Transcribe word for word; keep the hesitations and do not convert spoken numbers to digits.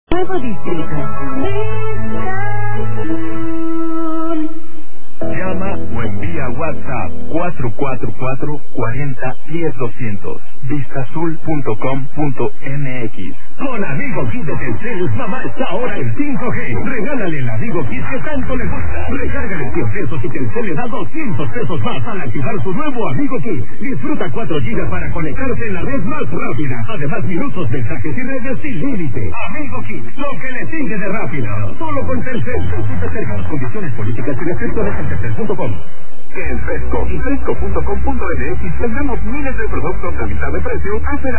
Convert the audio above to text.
Nuevo distrito. Llama o envía WhatsApp cuatro cuatro cuatro, cuarenta, diez, doscientos. Vistasol punto com punto m x. Con Amigo Kit de Telcel, mamá está ahora en cinco G. Regálale el Amigo Kit que tanto le gusta. Regálale cien pesos y Telcel le da doscientos pesos más al activar su nuevo Amigo Kit. Disfruta cuatro gigas para conectarse en la red más rápida. Además, minutos, mensajes y redes sin límite. Amigo Kit, lo que le sigue de rápido. Solo con Telcel. Consulta términos, condiciones, políticas y restricciones en telcel punto com. En Fresco y Fresco punto com punto m x tendremos miles de productos a mitad de precio. Hacen